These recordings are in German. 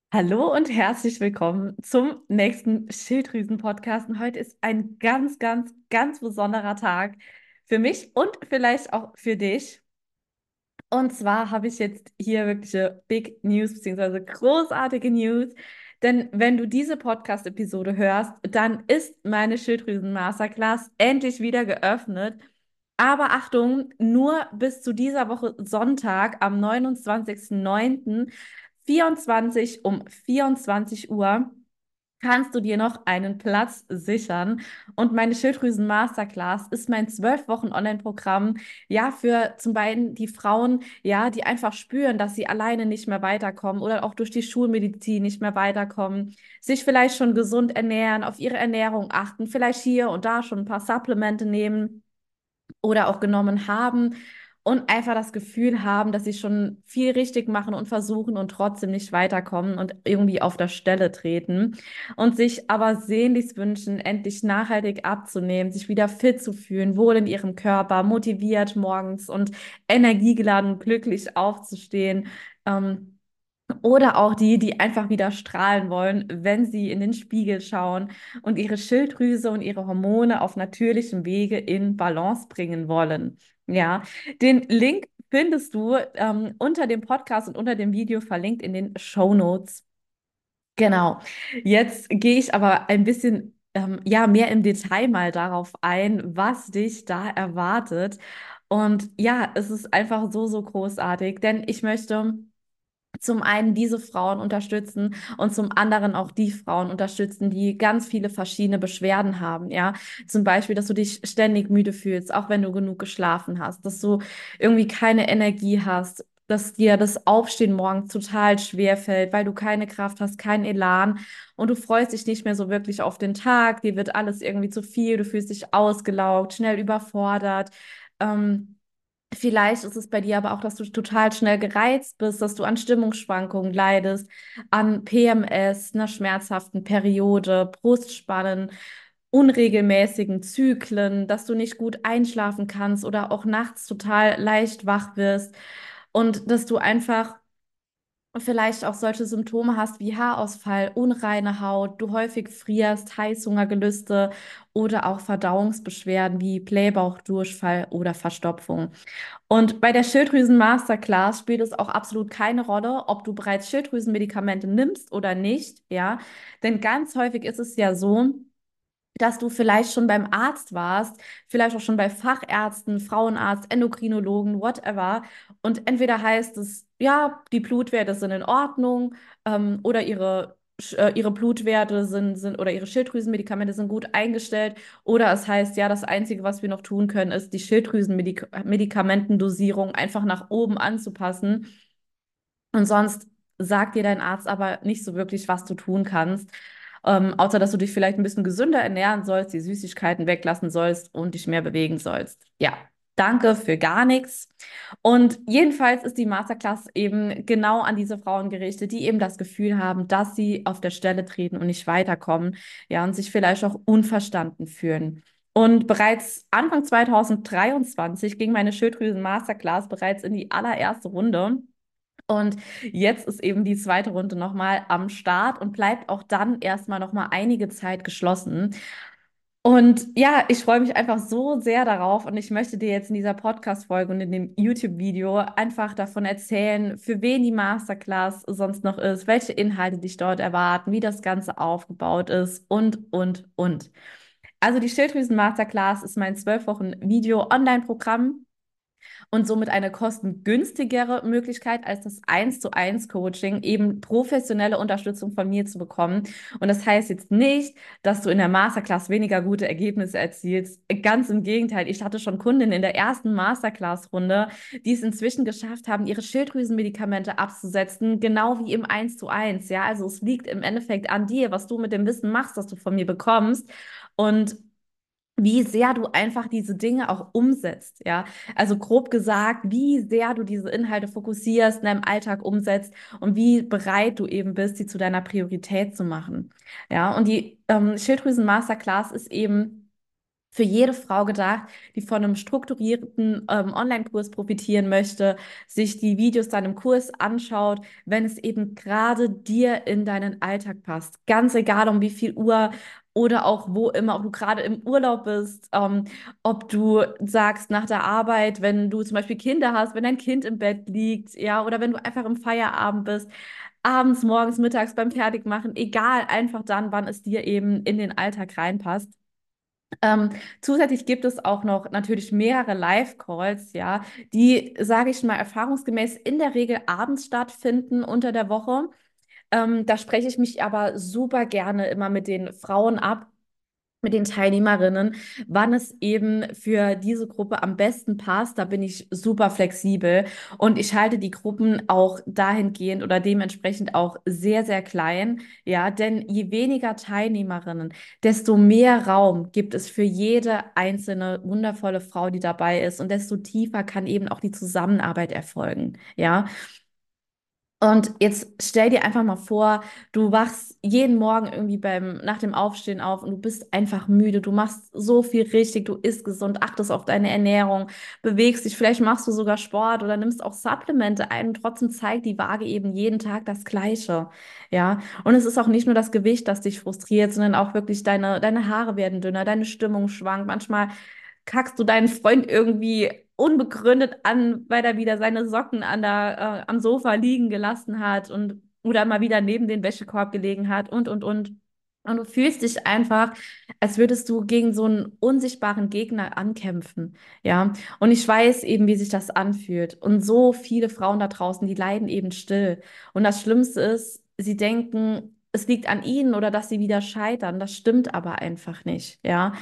Hallo und herzlich willkommen zum nächsten Schilddrüsen-Podcast. Und heute ist ein ganz, ganz, ganz besonderer Tag für mich und vielleicht auch für dich. Und zwar habe ich jetzt hier wirkliche Big News beziehungsweise großartige News. Denn wenn du diese Podcast-Episode hörst, dann ist meine Schilddrüsen-Masterclass endlich wieder geöffnet. Aber Achtung, nur bis zu dieser Woche Sonntag am 29.09.24 um 24 Uhr kannst du dir noch einen Platz sichern. Und meine Schilddrüsen Masterclass ist mein 12 Wochen Online-Programm, ja, für zum einen die Frauen, ja, die einfach spüren, dass sie alleine nicht mehr weiterkommen oder auch durch die Schulmedizin nicht mehr weiterkommen, sich vielleicht schon gesund ernähren, auf ihre Ernährung achten, vielleicht hier und da schon ein paar Supplemente nehmen oder auch genommen haben und einfach das Gefühl haben, dass sie schon viel richtig machen und versuchen und trotzdem nicht weiterkommen und irgendwie auf der Stelle treten und sich aber sehnlichst wünschen, endlich nachhaltig abzunehmen, sich wieder fit zu fühlen, wohl in ihrem Körper, motiviert morgens und energiegeladen, glücklich aufzustehen. Oder auch die, die einfach wieder strahlen wollen, wenn sie in den Spiegel schauen und ihre Schilddrüse und ihre Hormone auf natürlichem Wege in Balance bringen wollen. Ja, den Link findest du unter dem Podcast und unter dem Video verlinkt in den Show Notes. Genau. Jetzt gehe ich aber ein bisschen ja, mehr im Detail mal darauf ein, was dich da erwartet. Und ja, es ist einfach so, so großartig, denn ich möchte zum einen diese Frauen unterstützen und zum anderen auch die Frauen unterstützen, die ganz viele verschiedene Beschwerden haben, ja. Zum Beispiel, dass du dich ständig müde fühlst, auch wenn du genug geschlafen hast, dass du irgendwie keine Energie hast, dass dir das Aufstehen morgens total schwer fällt, weil du keine Kraft hast, keinen Elan und du freust dich nicht mehr so wirklich auf den Tag, dir wird alles irgendwie zu viel, du fühlst dich ausgelaugt, schnell überfordert. Ähm, Vielleicht ist es bei dir aber auch, dass du total schnell gereizt bist, dass du an Stimmungsschwankungen leidest, an PMS, einer schmerzhaften Periode, Brustspannen, unregelmäßigen Zyklen, dass du nicht gut einschlafen kannst oder auch nachts total leicht wach wirst und dass du einfach vielleicht auch solche Symptome hast wie Haarausfall, unreine Haut, du häufig frierst, Heißhungergelüste oder auch Verdauungsbeschwerden wie Blähbauch, Durchfall oder Verstopfung. Und bei der Schilddrüsen-Masterclass spielt es auch absolut keine Rolle, ob du bereits Schilddrüsenmedikamente nimmst oder nicht, ja. Denn ganz häufig ist es ja so, dass du vielleicht schon beim Arzt warst, vielleicht auch schon bei Fachärzten, Frauenarzt, Endokrinologen, whatever. Und entweder heißt es, ja, die Blutwerte sind in Ordnung, oder ihre Blutwerte sind oder ihre Schilddrüsenmedikamente sind gut eingestellt. Oder es heißt, ja, das Einzige, was wir noch tun können, ist, die Schilddrüsenmedikamentendosierung einfach nach oben anzupassen. Und sonst sagt dir dein Arzt aber nicht so wirklich, was du tun kannst. Außer dass du dich vielleicht ein bisschen gesünder ernähren sollst, die Süßigkeiten weglassen sollst und dich mehr bewegen sollst. Ja, danke für gar nichts. Und jedenfalls ist die Masterclass eben genau an diese Frauen gerichtet, die eben das Gefühl haben, dass sie auf der Stelle treten und nicht weiterkommen, ja, und sich vielleicht auch unverstanden fühlen. Und bereits Anfang 2023 ging meine Schilddrüsen-Masterclass bereits in die allererste Runde. Und jetzt ist eben die zweite Runde nochmal am Start und bleibt auch dann erstmal nochmal einige Zeit geschlossen. Und ja, ich freue mich einfach so sehr darauf und ich möchte dir jetzt in dieser Podcast-Folge und in dem YouTube-Video einfach davon erzählen, für wen die Masterclass sonst noch ist, welche Inhalte dich dort erwarten, wie das Ganze aufgebaut ist und. Also die Schilddrüsen-Masterclass ist mein 12 Wochen Video-Online-Programm und somit eine kostengünstigere Möglichkeit als das 1:1 Coaching, eben professionelle Unterstützung von mir zu bekommen. Und das heißt jetzt nicht, dass du in der Masterclass weniger gute Ergebnisse erzielst. Ganz im Gegenteil. Ich hatte schon Kundinnen in der ersten Masterclass-Runde, die es inzwischen geschafft haben, ihre Schilddrüsenmedikamente abzusetzen, genau wie im 1:1. Ja, also es liegt im Endeffekt an dir, was du mit dem Wissen machst, das du von mir bekommst. Und wie sehr du einfach diese Dinge auch umsetzt, ja. Also grob gesagt, wie sehr du diese Inhalte fokussierst, in deinem Alltag umsetzt und wie bereit du eben bist, sie zu deiner Priorität zu machen. Ja, und die Schilddrüsen-Masterclass ist eben für jede Frau gedacht, die von einem strukturierten Online-Kurs profitieren möchte, sich die Videos dann im Kurs anschaut, wenn es eben gerade dir in deinen Alltag passt. Ganz egal, um wie viel Uhr oder auch wo immer, ob du gerade im Urlaub bist, ob du sagst nach der Arbeit, wenn du zum Beispiel Kinder hast, wenn dein Kind im Bett liegt, ja, oder wenn du einfach im Feierabend bist, abends, morgens, mittags beim Fertigmachen, egal, einfach dann, wann es dir eben in den Alltag reinpasst. Ähm, Zusätzlich gibt es auch noch natürlich mehrere Live-Calls, ja, die, sage ich mal, erfahrungsgemäß in der Regel abends stattfinden unter der Woche. Da spreche ich mich aber super gerne immer mit den Frauen ab, mit den Teilnehmerinnen, wann es eben für diese Gruppe am besten passt. Da bin ich super flexibel und ich halte die Gruppen auch dahingehend oder dementsprechend auch sehr, sehr klein. Ja, denn je weniger Teilnehmerinnen, desto mehr Raum gibt es für jede einzelne wundervolle Frau, die dabei ist und desto tiefer kann eben auch die Zusammenarbeit erfolgen. Ja. Und jetzt stell dir einfach mal vor, du wachst jeden Morgen irgendwie nach dem Aufstehen auf und du bist einfach müde. Du machst so viel richtig, du isst gesund, achtest auf deine Ernährung, bewegst dich, vielleicht machst du sogar Sport oder nimmst auch Supplemente ein und trotzdem zeigt die Waage eben jeden Tag das Gleiche. Ja, und es ist auch nicht nur das Gewicht, das dich frustriert, sondern auch wirklich deine Haare werden dünner, deine Stimmung schwankt. Manchmal kackst du deinen Freund irgendwie unbegründet an, weil er wieder seine Socken am Sofa liegen gelassen hat und oder mal wieder neben den Wäschekorb gelegen hat und. Und du fühlst dich einfach, als würdest du gegen so einen unsichtbaren Gegner ankämpfen. Ja, und ich weiß eben, wie sich das anfühlt. Und so viele Frauen da draußen, die leiden eben still. Und das Schlimmste ist, sie denken, es liegt an ihnen oder dass sie wieder scheitern. Das stimmt aber einfach nicht. Ja.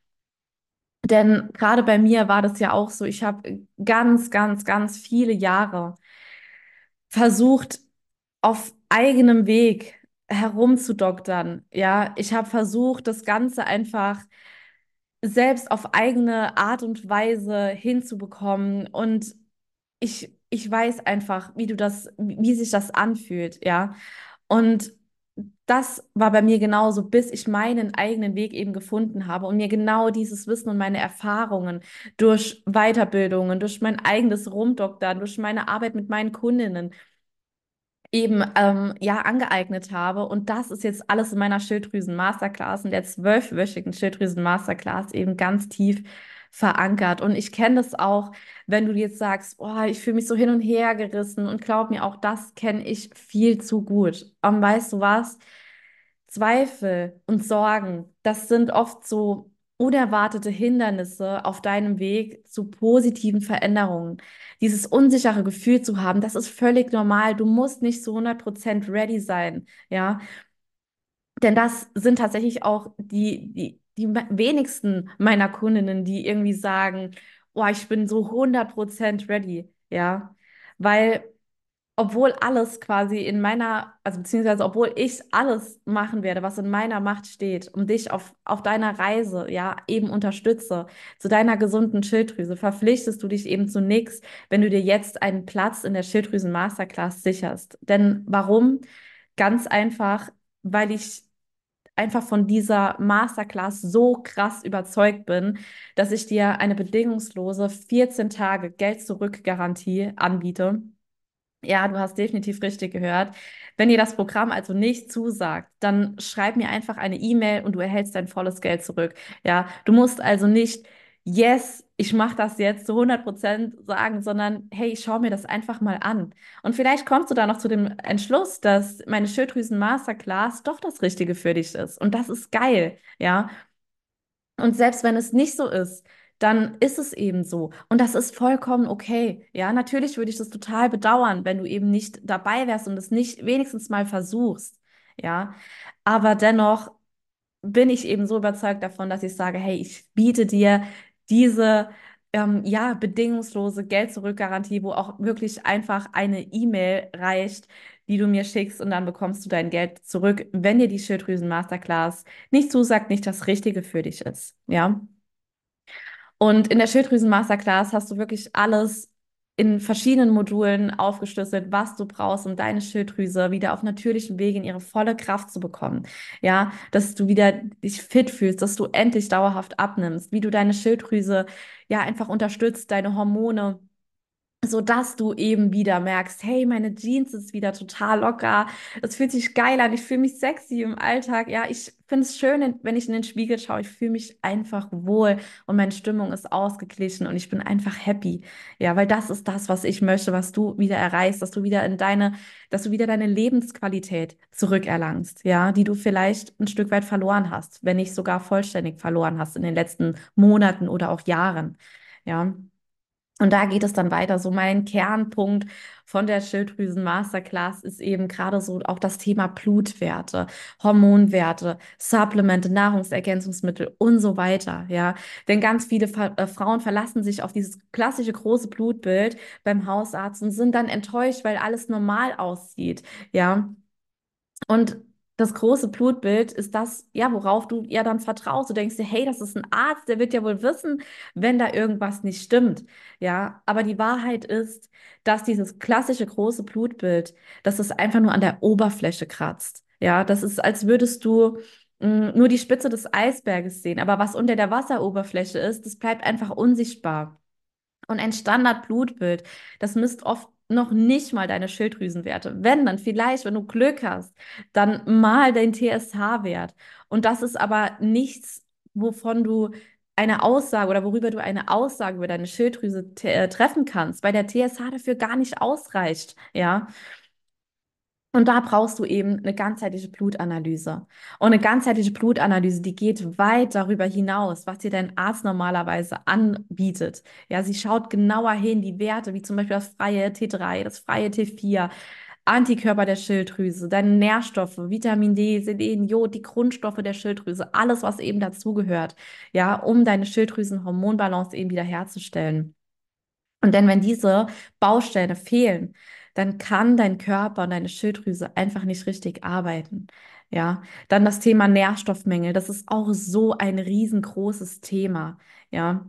Denn gerade bei mir war das ja auch so, ich habe ganz, ganz, ganz viele Jahre versucht, auf eigenem Weg herumzudoktern. Ja, ich habe versucht, das Ganze einfach selbst auf eigene Art und Weise hinzubekommen. Und ich weiß einfach, wie sich das anfühlt, ja. Und das war bei mir genauso, bis ich meinen eigenen Weg eben gefunden habe und mir genau dieses Wissen und meine Erfahrungen durch Weiterbildungen, durch mein eigenes Rumdoktern, durch meine Arbeit mit meinen Kundinnen eben ja angeeignet habe. Und das ist jetzt alles in meiner Schilddrüsen-Masterclass, in der 12-wöchigen Schilddrüsen-Masterclass eben ganz tief verankert. Und ich kenne das auch, wenn du jetzt sagst, oh, ich fühle mich so hin und her gerissen und glaub mir, auch das kenne ich viel zu gut. Weißt du was? Zweifel und Sorgen, das sind oft so unerwartete Hindernisse auf deinem Weg zu positiven Veränderungen. Dieses unsichere Gefühl zu haben, das ist völlig normal. Du musst nicht zu 100% ready sein, ja. Denn das sind tatsächlich auch die wenigsten meiner Kundinnen, die irgendwie sagen, oh, ich bin so 100% ready, ja. Weil obwohl alles quasi also beziehungsweise obwohl ich alles machen werde, was in meiner Macht steht, um dich auf deiner Reise, ja, eben unterstütze, zu deiner gesunden Schilddrüse, verpflichtest du dich eben zu nichts, wenn du dir jetzt einen Platz in der Schilddrüsen-Masterclass sicherst. Denn warum? Ganz einfach, weil ich einfach von dieser Masterclass so krass überzeugt bin, dass ich dir eine bedingungslose 14 Tage Geld-Zurück-Garantie anbiete. Ja, du hast definitiv richtig gehört. Wenn dir das Programm also nicht zusagt, dann schreib mir einfach eine E-Mail und du erhältst dein volles Geld zurück. Ja, du musst also nicht, yes, ich mache das jetzt zu 100% sagen, sondern hey, ich schaue mir das einfach mal an. Und vielleicht kommst du da noch zu dem Entschluss, dass meine Schilddrüsen-Masterclass doch das Richtige für dich ist. Und das ist geil, ja. Und selbst wenn es nicht so ist, dann ist es eben so. Und das ist vollkommen okay. Ja, natürlich würde ich das total bedauern, wenn du eben nicht dabei wärst und es nicht wenigstens mal versuchst. Ja, aber dennoch bin ich eben so überzeugt davon, dass ich sage, hey, ich biete dir diese ja, bedingungslose Geld-Zurück-Garantie, wo auch wirklich einfach eine E-Mail reicht, die du mir schickst und dann bekommst du dein Geld zurück, wenn dir die Schilddrüsen-Masterclass nicht zusagt, nicht das Richtige für dich ist. Ja. Und in der Schilddrüsen-Masterclass hast du wirklich alles. in verschiedenen Modulen aufgeschlüsselt, was du brauchst, um deine Schilddrüse wieder auf natürlichem Wege in ihre volle Kraft zu bekommen. Ja, dass du wieder dich fit fühlst, dass du endlich dauerhaft abnimmst, wie du deine Schilddrüse ja einfach unterstützt, deine Hormone, so dass du eben wieder merkst, hey, meine Jeans ist wieder total locker. Es fühlt sich geil an. Ich fühle mich sexy im Alltag. Ja, ich finde es schön, wenn ich in den Spiegel schaue. Ich fühle mich einfach wohl und meine Stimmung ist ausgeglichen und ich bin einfach happy. Ja, weil das ist das, was ich möchte, was du wieder erreichst, dass du wieder deine Lebensqualität zurückerlangst. Ja, die du vielleicht ein Stück weit verloren hast, wenn nicht sogar vollständig verloren hast in den letzten Monaten oder auch Jahren. Ja. Und da geht es dann weiter. So mein Kernpunkt von der Schilddrüsen-Masterclass ist eben gerade so auch das Thema Blutwerte, Hormonwerte, Supplemente, Nahrungsergänzungsmittel und so weiter. Ja, denn ganz viele Frauen verlassen sich auf dieses klassische große Blutbild beim Hausarzt und sind dann enttäuscht, weil alles normal aussieht. Ja. Und das große Blutbild ist das, ja, worauf du ja dann vertraust. Du denkst dir, hey, das ist ein Arzt, der wird ja wohl wissen, wenn da irgendwas nicht stimmt. Ja, aber die Wahrheit ist, dass dieses klassische große Blutbild, dass es einfach nur an der Oberfläche kratzt. Ja, das ist, als würdest du nur die Spitze des Eisberges sehen. Aber was unter der Wasseroberfläche ist, das bleibt einfach unsichtbar. Und ein Standardblutbild, das misst oft noch nicht mal deine Schilddrüsenwerte. Wenn, dann vielleicht, wenn du Glück hast, dann mal dein TSH-Wert. Und das ist aber nichts, wovon du eine Aussage oder worüber du eine Aussage über deine Schilddrüse treffen kannst, weil der TSH dafür gar nicht ausreicht. Ja. Und da brauchst du eben eine ganzheitliche Blutanalyse. Und eine ganzheitliche Blutanalyse, die geht weit darüber hinaus, was dir dein Arzt normalerweise anbietet. Ja, sie schaut genauer hin, die Werte, wie zum Beispiel das freie T3, das freie T4, Antikörper der Schilddrüse, deine Nährstoffe, Vitamin D, Selen, Jod, die Grundstoffe der Schilddrüse, alles, was eben dazugehört, ja, um deine Schilddrüsenhormonbalance eben wieder herzustellen. Und denn wenn diese Bausteine fehlen, dann kann dein Körper und deine Schilddrüse einfach nicht richtig arbeiten. Ja, dann das Thema Nährstoffmängel, das ist auch so ein riesengroßes Thema. Ja,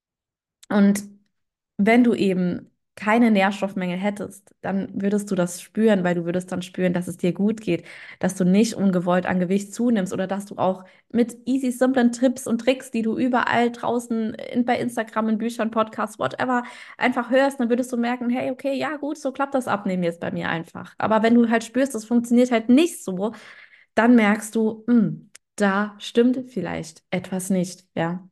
und wenn du eben keine Nährstoffmängel hättest, dann würdest du das spüren, weil du würdest dann spüren, dass es dir gut geht, dass du nicht ungewollt an Gewicht zunimmst oder dass du auch mit easy, simplen Tipps und Tricks, die du überall draußen bei Instagram, in Büchern, Podcasts, whatever, einfach hörst, dann würdest du merken, hey, okay, ja gut, so klappt das Abnehmen jetzt bei mir einfach. Aber wenn du halt spürst, das funktioniert halt nicht so, dann merkst du, da stimmt vielleicht etwas nicht, ja.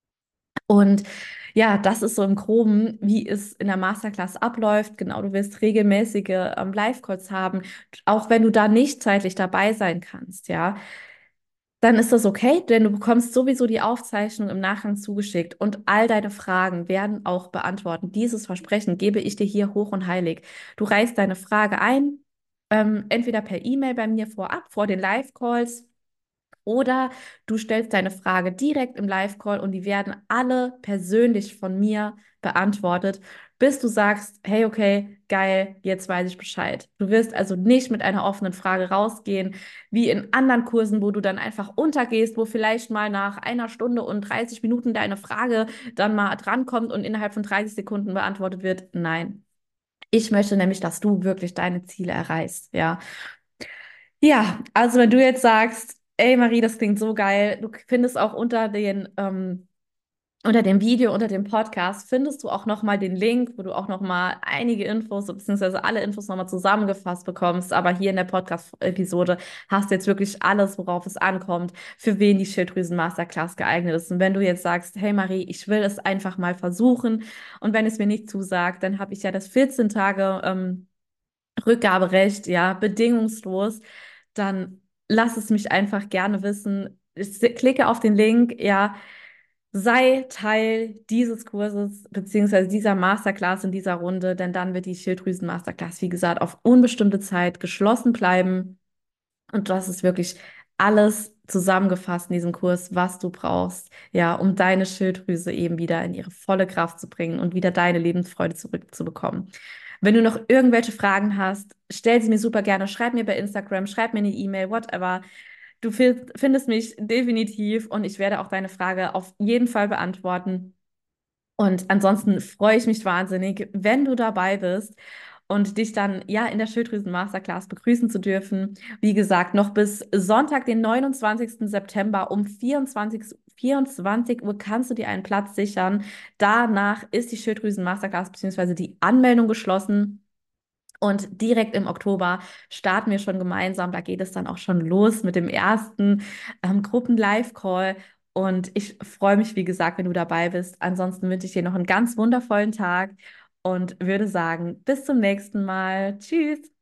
Und ja, das ist so im Groben, wie es in der Masterclass abläuft. Genau, du wirst regelmäßige Live-Calls haben, auch wenn du da nicht zeitlich dabei sein kannst, ja. Dann ist das okay, denn du bekommst sowieso die Aufzeichnung im Nachgang zugeschickt und all deine Fragen werden auch beantworten. Dieses Versprechen gebe ich dir hier hoch und heilig. Du reichst deine Frage ein, entweder per E-Mail bei mir vorab, vor den Live-Calls, oder du stellst deine Frage direkt im Live-Call und die werden alle persönlich von mir beantwortet, bis du sagst, hey, okay, geil, jetzt weiß ich Bescheid. Du wirst also nicht mit einer offenen Frage rausgehen, wie in anderen Kursen, wo du dann einfach untergehst, wo vielleicht mal nach einer Stunde und 30 Minuten deine Frage dann mal drankommt und innerhalb von 30 Sekunden beantwortet wird. Nein. Ich möchte nämlich, dass du wirklich deine Ziele erreichst, ja. Ja, also wenn du jetzt sagst, ey Marie, das klingt so geil, du findest auch unter dem Video, unter dem Podcast, findest du auch nochmal den Link, wo du auch nochmal einige Infos, beziehungsweise alle Infos nochmal zusammengefasst bekommst. Aber hier in der Podcast-Episode hast du jetzt wirklich alles, worauf es ankommt, für wen die Schilddrüsen-Masterclass geeignet ist. Und wenn du jetzt sagst, hey Marie, ich will es einfach mal versuchen und wenn es mir nicht zusagt, dann habe ich ja das 14 Tage Rückgaberecht, ja, bedingungslos, dann lass es mich einfach gerne wissen. Klicke auf den Link, ja, sei Teil dieses Kurses beziehungsweise dieser Masterclass in dieser Runde, denn dann wird die Schilddrüsen-Masterclass, wie gesagt, auf unbestimmte Zeit geschlossen bleiben. Und das ist wirklich alles zusammengefasst in diesem Kurs, was du brauchst, ja, um deine Schilddrüse eben wieder in ihre volle Kraft zu bringen und wieder deine Lebensfreude zurückzubekommen. Wenn du noch irgendwelche Fragen hast, stell sie mir super gerne. Schreib mir bei Instagram, schreib mir eine E-Mail, whatever. Du findest mich definitiv und ich werde auch deine Frage auf jeden Fall beantworten. Und ansonsten freue ich mich wahnsinnig, wenn du dabei bist und dich dann ja in der Schilddrüsen-Masterclass begrüßen zu dürfen. Wie gesagt, noch bis Sonntag, den 29. September um 24 Uhr kannst du dir einen Platz sichern. Danach ist die Schilddrüsen-Masterclass bzw. die Anmeldung geschlossen. Und direkt im Oktober starten wir schon gemeinsam. Da geht es dann auch schon los mit dem ersten Gruppen-Live-Call. Und ich freue mich, wie gesagt, wenn du dabei bist. Ansonsten wünsche ich dir noch einen ganz wundervollen Tag und würde sagen, bis zum nächsten Mal. Tschüss.